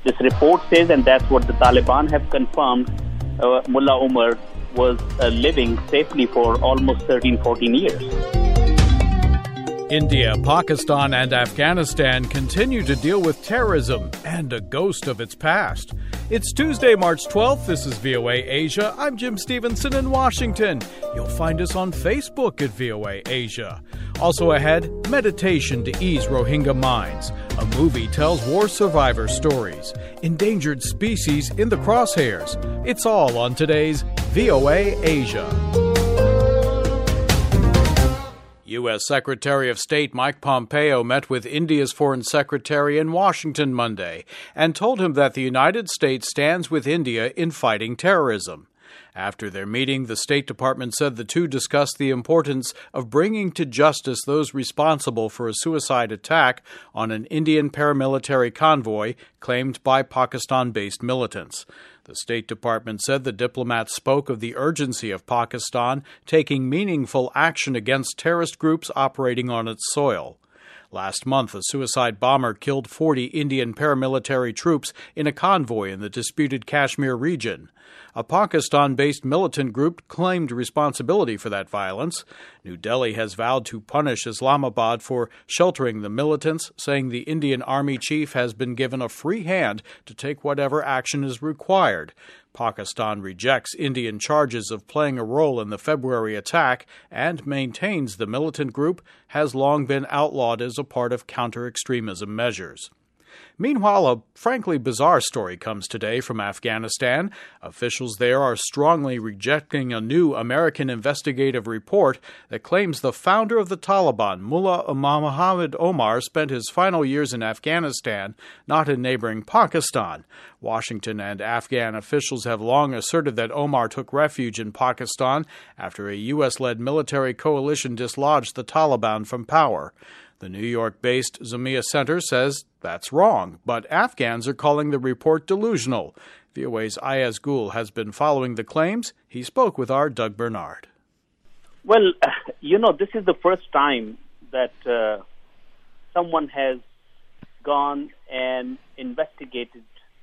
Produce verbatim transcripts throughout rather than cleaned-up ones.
this report says, and that's what the Taliban have confirmed, uh, Mullah Omar was uh, living safely for almost thirteen, fourteen years. India, Pakistan, and Afghanistan continue to deal with terrorism and a ghost of its past. It's Tuesday, March twelfth. This is V O A Asia. I'm Jim Stevenson in Washington. You'll find us on Facebook at V O A Asia. Also ahead, meditation to ease Rohingya minds. A movie tells war survivor stories. Endangered species in the crosshairs. It's all on today's V O A Asia. U S. Secretary of State Mike Pompeo met with India's Foreign Secretary in Washington Monday and told him that the United States stands with India in fighting terrorism. After their meeting, the State Department said the two discussed the importance of bringing to justice those responsible for a suicide attack on an Indian paramilitary convoy claimed by Pakistan-based militants. The State Department said the diplomat spoke of the urgency of Pakistan taking meaningful action against terrorist groups operating on its soil. Last month, a suicide bomber killed forty Indian paramilitary troops in a convoy in the disputed Kashmir region. A Pakistan-based militant group claimed responsibility for that violence. New Delhi has vowed to punish Islamabad for sheltering the militants, saying the Indian Army chief has been given a free hand to take whatever action is required. Pakistan rejects Indian charges of playing a role in the February attack and maintains the militant group has long been outlawed as a part of counter-extremism measures. Meanwhile, a frankly bizarre story comes today from Afghanistan. Officials there are strongly rejecting a new American investigative report that claims the founder of the Taliban, Mullah Muhammad Omar, spent his final years in Afghanistan, not in neighboring Pakistan. Washington and Afghan officials have long asserted that Omar took refuge in Pakistan after a U S-led military coalition dislodged the Taliban from power. The New York-based Zamia Center says that's wrong, but Afghans are calling the report delusional. V O A's Ayaz Gul has been following the claims. He spoke with our Doug Bernard. Well, you know, this is the first time that uh, someone has gone and investigated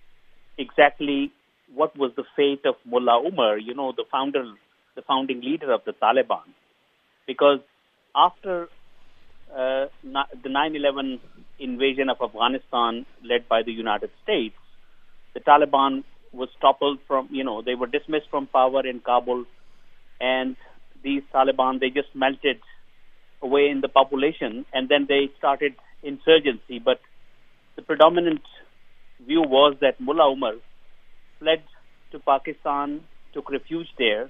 exactly what was the fate of Mullah Omar, you know, the founder, the founding leader of the Taliban. Because after Uh, the nine eleven invasion of Afghanistan led by the United States, the Taliban was toppled from, you know, they were dismissed from power in Kabul, and these Taliban, they just melted away in the population, and then they started insurgency. But the predominant view was that Mullah Omar fled to Pakistan, took refuge there,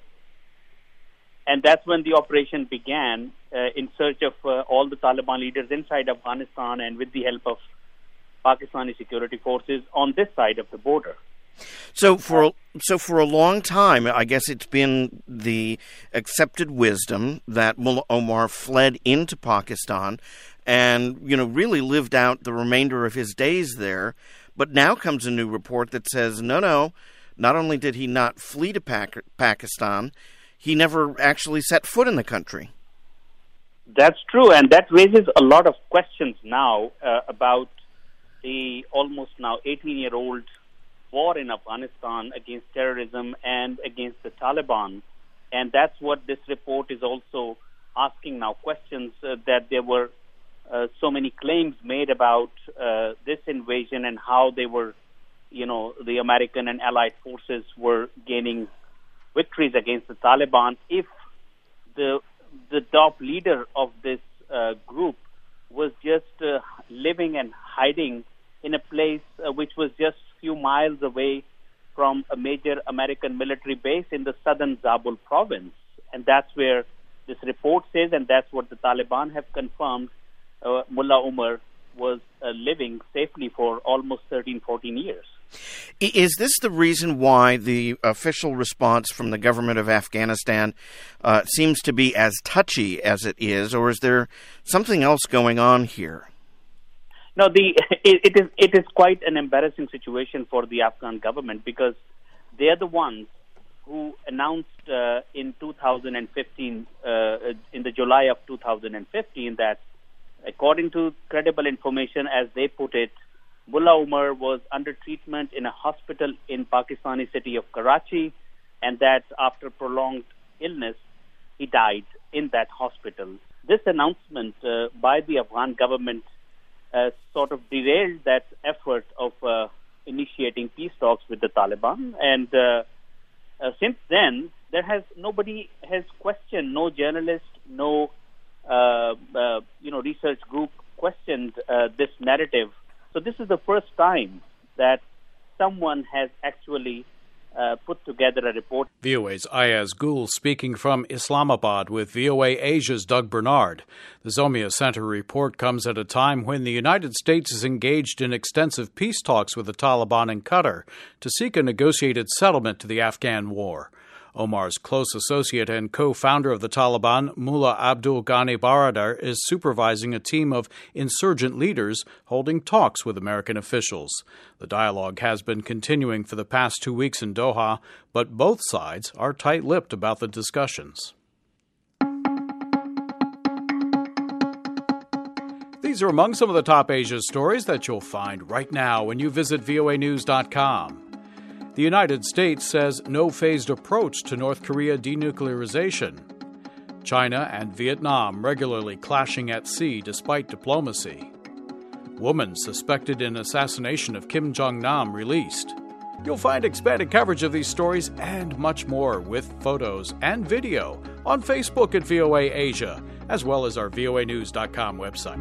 and that's when the operation began uh, in search of uh, all the Taliban leaders inside Afghanistan and with the help of Pakistani security forces on this side of the border. So for so for a long time, I guess it's been the accepted wisdom that Mullah Omar fled into Pakistan and, you know, really lived out the remainder of his days there. But now comes a new report that says, no, no, not only did he not flee to Pac- Pakistan, he never actually set foot in the country. That's true, and that raises a lot of questions now uh, about the almost now eighteen-year-old war in Afghanistan against terrorism and against the Taliban. And that's what this report is also asking now, questions uh, that there were uh, so many claims made about uh, this invasion and how they were, you know, the American and allied forces were gaining victories against the Taliban. If the the top leader of this uh, group was just uh, living and hiding in a place uh, which was just a few miles away from a major American military base in the southern Zabul province. And that's where this report says, and that's what the Taliban have confirmed, uh, Mullah Omar was uh, living safely for almost thirteen, fourteen years. Is this the reason why the official response from the government of Afghanistan uh, seems to be as touchy as it is, or is there something else going on here? No, the it, it is it is quite an embarrassing situation for the Afghan government, because they are the ones who announced uh, in two thousand fifteen, uh, in the July of two thousand fifteen, two thousand fifteen that, according to credible information, as they put it, Mullah Omar was under treatment in a hospital in Pakistani city of Karachi, and that after prolonged illness, he died in that hospital. This announcement uh, by the Afghan government uh, sort of derailed that effort of uh, initiating peace talks with the Taliban, and uh, uh, since then, there has nobody has questioned, no journalist, no uh, uh, you know research group questioned uh, this narrative. So this is the first time that someone has actually uh, put together a report. V O A's Ayaz Gul speaking from Islamabad with V O A Asia's Doug Bernard. The Zomia Center report comes at a time when the United States is engaged in extensive peace talks with the Taliban in Qatar to seek a negotiated settlement to the Afghan war. Omar's close associate and co-founder of the Taliban, Mullah Abdul Ghani Baradar, is supervising a team of insurgent leaders holding talks with American officials. The dialogue has been continuing for the past two weeks in Doha, but both sides are tight-lipped about the discussions. These are among some of the top Asia stories that you'll find right now when you visit V O A news dot com. The United States says no phased approach to North Korea denuclearization. China and Vietnam regularly clashing at sea despite diplomacy. Woman suspected in assassination of Kim Jong-nam released. You'll find expanded coverage of these stories and much more with photos and video on Facebook at V O A Asia, as well as our V O A news dot com website.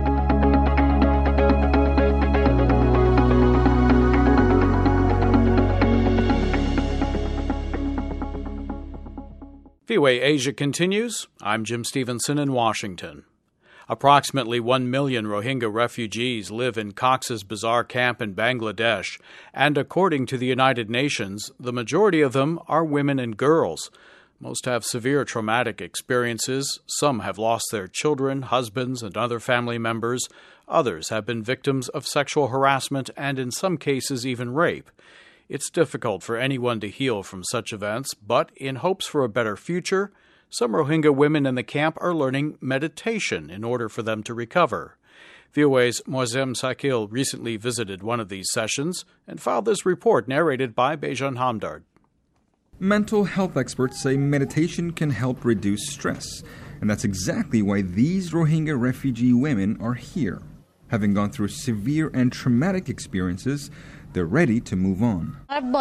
V O A Asia continues. I'm Jim Stevenson in Washington. Approximately one million Rohingya refugees live in Cox's Bazar camp in Bangladesh, and according to the United Nations, the majority of them are women and girls. Most have severe traumatic experiences. Some have lost their children, husbands, and other family members. Others have been victims of sexual harassment and, in some cases, even rape. It's difficult for anyone to heal from such events, but in hopes for a better future, some Rohingya women in the camp are learning meditation in order for them to recover. V O A's Moazem Sakil recently visited one of these sessions and filed this report narrated by Bejan Hamdard. Mental health experts say meditation can help reduce stress, and that's exactly why these Rohingya refugee women are here. Having gone through severe and traumatic experiences, they're ready to move on. On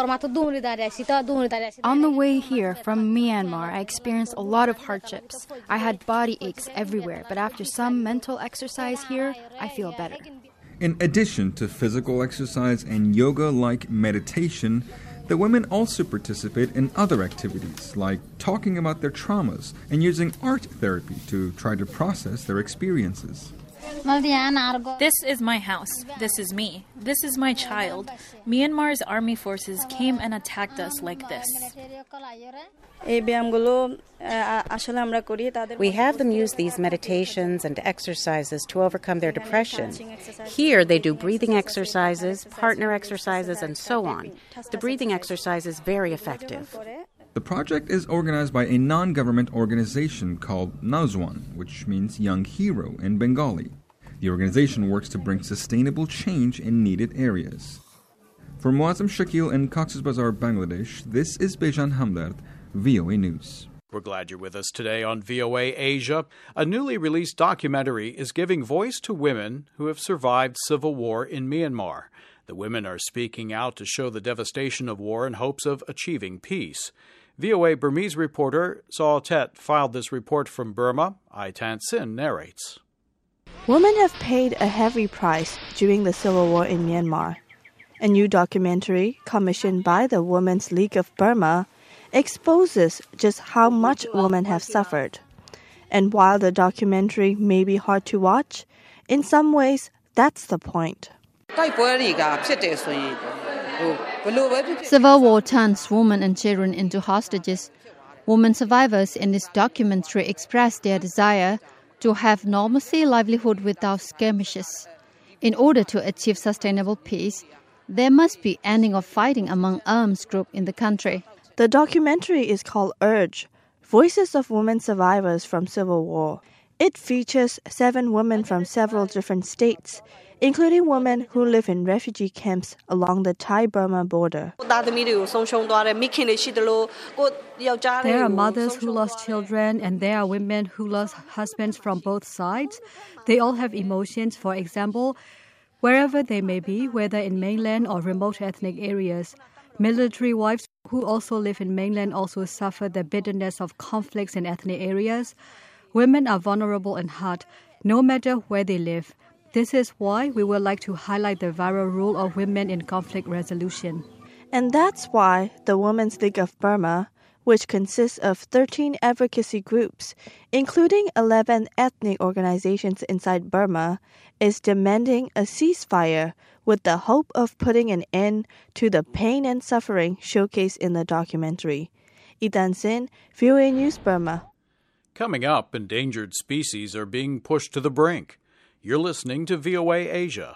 the way here from Myanmar, I experienced a lot of hardships. I had body aches everywhere, but after some mental exercise here, I feel better. In addition to physical exercise and yoga-like meditation, the women also participate in other activities, like talking about their traumas and using art therapy to try to process their experiences. This is my house. This is me. This is my child. Myanmar's army forces came and attacked us like this. We have them use these meditations and exercises to overcome their depression. Here they do breathing exercises, partner exercises, and so on. The breathing exercise is very effective. The project is organized by a non-government organization called Nauzwan, which means young hero in Bengali. The organization works to bring sustainable change in needed areas. For Moazem Shakil in Cox's Bazar, Bangladesh, this is Bejan Hamdard, V O A News. We're glad you're with us today on V O A Asia. A newly released documentary is giving voice to women who have survived civil war in Myanmar. The women are speaking out to show the devastation of war in hopes of achieving peace. V O A Burmese reporter Saw Tet filed this report from Burma. Ai Tan Sin narrates. Women have paid a heavy price during the civil war in Myanmar. A new documentary commissioned by the Women's League of Burma exposes just how much women have suffered. And while the documentary may be hard to watch, in some ways, that's the point. Civil war turns women and children into hostages. Women survivors in this documentary express their desire to have normalcy livelihood without skirmishes. In order to achieve sustainable peace, there must be ending of fighting among armed groups in the country. The documentary is called Urge, Voices of Women Survivors from Civil War. It features seven women from several different states, including women who live in refugee camps along the Thai-Burma border. There are mothers who lost children, and there are women who lost husbands from both sides. They all have emotions, for example, wherever they may be, whether in mainland or remote ethnic areas. Military wives who also live in mainland also suffer the bitterness of conflicts in ethnic areas. Women are vulnerable and hurt, no matter where they live. This is why we would like to highlight the vital role of women in conflict resolution. And that's why the Women's League of Burma, which consists of thirteen advocacy groups, including eleven ethnic organizations inside Burma, is demanding a ceasefire with the hope of putting an end to the pain and suffering showcased in the documentary. Idan Sin, V O A News Burma. Coming up, endangered species are being pushed to the brink. You're listening to V O A Asia.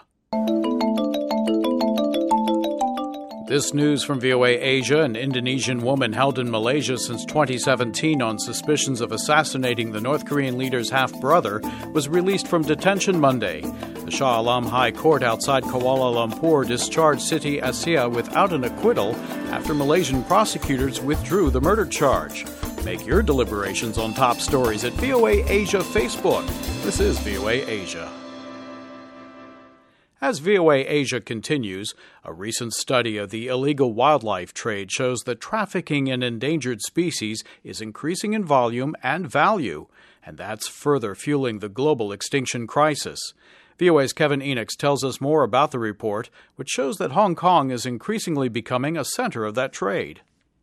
This news from V O A Asia: an Indonesian woman held in Malaysia since twenty seventeen on suspicions of assassinating the North Korean leader's half-brother was released from detention Monday. The Shah Alam High Court outside Kuala Lumpur discharged Siti Asia without an acquittal after Malaysian prosecutors withdrew the murder charge. Make your deliberations on top stories at V O A Asia Facebook. This is V O A Asia. As V O A Asia continues, a recent study of the illegal wildlife trade shows that trafficking in endangered species is increasing in volume and value, and that's further fueling the global extinction crisis. V O A's Kevin Enochs tells us more about the report, which shows that Hong Kong is increasingly becoming a center of that trade.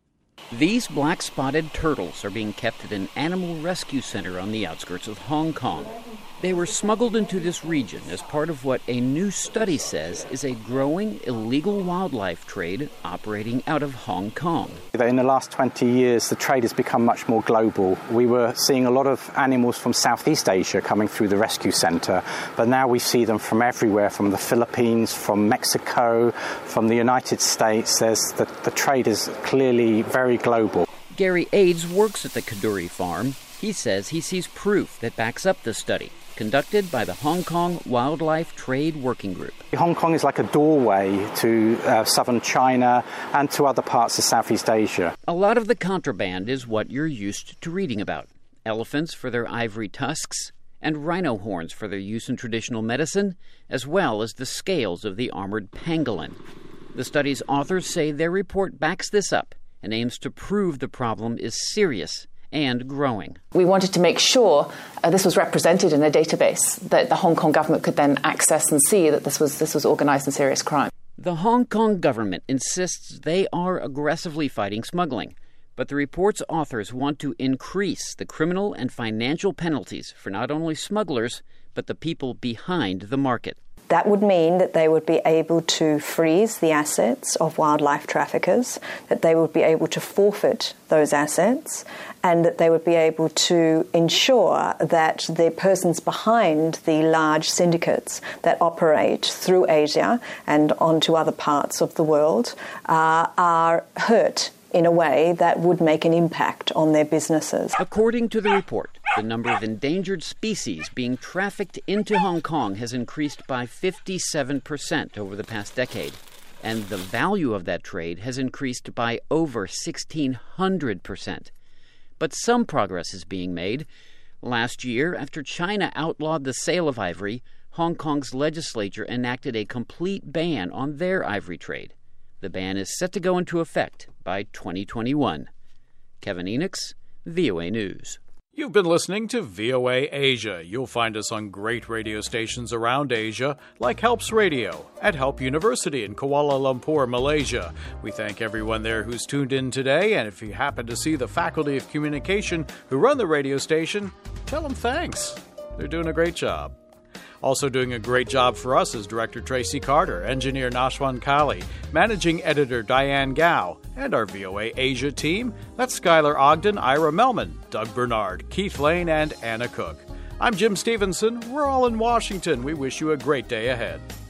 These black-spotted turtles are being kept at an animal rescue center on the outskirts of Hong Kong. They were smuggled into this region as part of what a new study says is a growing illegal wildlife trade operating out of Hong Kong. In the last twenty years, the trade has become much more global. We were seeing a lot of animals from Southeast Asia coming through the rescue center, but now we see them from everywhere, from the Philippines, from Mexico, from the United States. There's the, the trade is clearly very global. Gary Aids works at the Kaduri farm. He says he sees proof that backs up the study, conducted by the Hong Kong Wildlife Trade Working Group. Hong Kong is like a doorway to uh, southern China and to other parts of Southeast Asia. A lot of the contraband is what you're used to reading about. Elephants for their ivory tusks, and rhino horns for their use in traditional medicine, as well as the scales of the armored pangolin. The study's authors say their report backs this up and aims to prove the problem is serious and growing. We wanted to make sure uh, this was represented in a database that the Hong Kong government could then access and see that this was this was organised and serious crime. The Hong Kong government insists they are aggressively fighting smuggling, but the report's authors want to increase the criminal and financial penalties for not only smugglers, but the people behind the market. That would mean that they would be able to freeze the assets of wildlife traffickers, that they would be able to forfeit those assets, and that they would be able to ensure that the persons behind the large syndicates that operate through Asia and onto other parts of the world uh, are hurt in a way that would make an impact on their businesses. According to the report, the number of endangered species being trafficked into Hong Kong has increased by fifty-seven percent over the past decade, and the value of that trade has increased by over sixteen hundred percent. But some progress is being made. Last year, after China outlawed the sale of ivory, Hong Kong's legislature enacted a complete ban on their ivory trade. The ban is set to go into effect by twenty twenty-one. Kevin Enochs, V O A News. You've been listening to V O A Asia. You'll find us on great radio stations around Asia, like Helps Radio at Help University in Kuala Lumpur, Malaysia. We thank everyone there who's tuned in today, and if you happen to see the Faculty of Communication who run the radio station, tell them thanks. They're doing a great job. Also doing a great job for us is Director Tracy Carter, Engineer Nashwan Kali, Managing Editor Diane Gao, and our V O A Asia team. That's Skylar Ogden, Ira Melman, Doug Bernard, Keith Lane, and Anna Cook. I'm Jim Stevenson. We're all in Washington. We wish you a great day ahead.